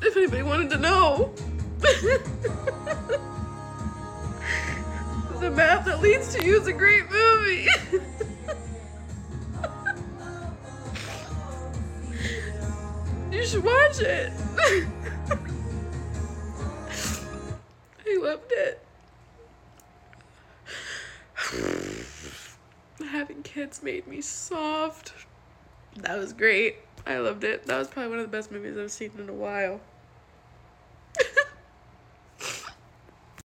If anybody wanted to know. The Math That Leads to You is a great movie. You should watch it. I loved it. Having kids made me soft. That was great. I loved it. That was probably one of the best movies I've seen in a while.